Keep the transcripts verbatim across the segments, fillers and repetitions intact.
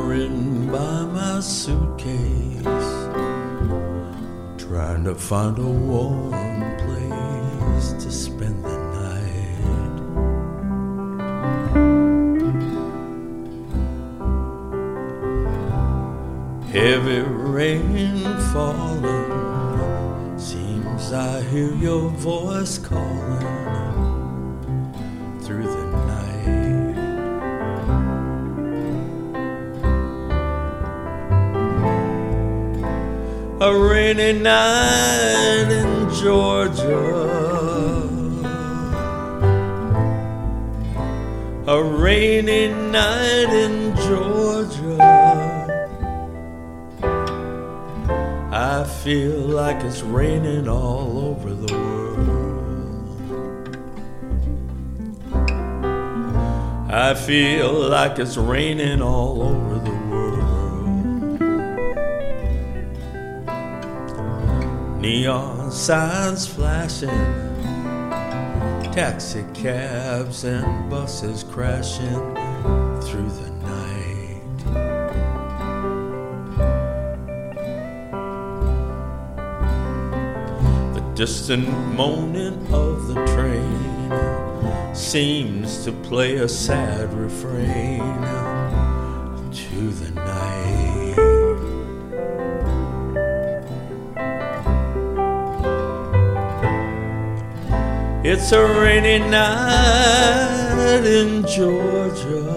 hovering by my suitcase, trying to find a warm place to spend the night. Heavy rain falling, seems I hear your voice calling through the night. A rainy night in Georgia, a rainy night in Georgia. I feel like it's raining all over the world. I feel like it's raining all over the world. Neon signs flashing, taxi cabs and buses crashing through the night. The distant moaning of the train seems to play a sad refrain to the night. It's a rainy night in Georgia,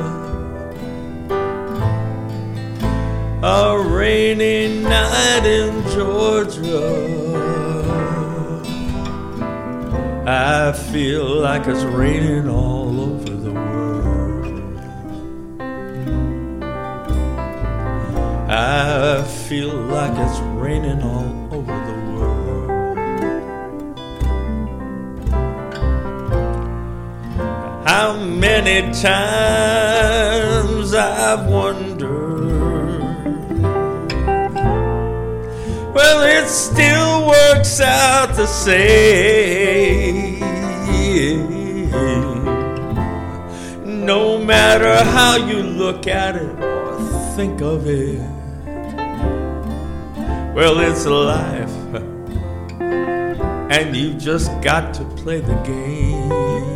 a rainy night in Georgia. I feel like it's raining all over the world. I feel like it's raining all over the world. How many times I've wondered, well, it still works out the same. No matter how you look at it or think of it, well, it's life, and you just got to play the game.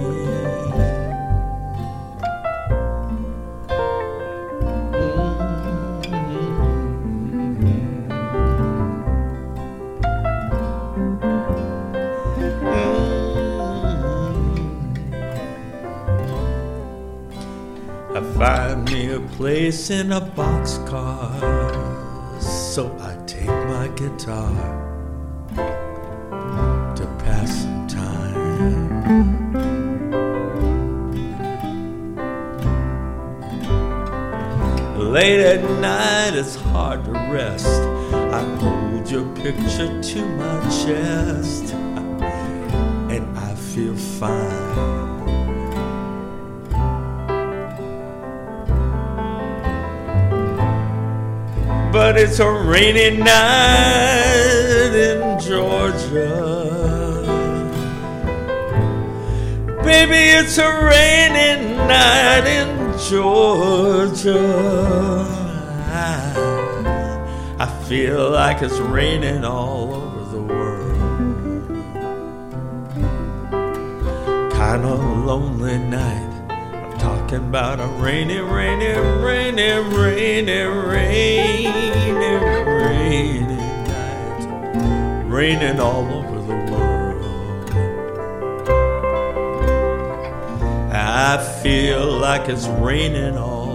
I find me a place in a boxcar, so I take my guitar to pass some time. Late at night it's hard to rest, I hold your picture to my chest, and I feel fine. But it's a rainy night in Georgia. Baby, it's a rainy night in Georgia. I, I feel like it's raining all over the world. Kind of lonely night. Talking about a rainy, rainy, rainy, rainy, rainy, rainy night, raining all over the world. I feel like it's raining all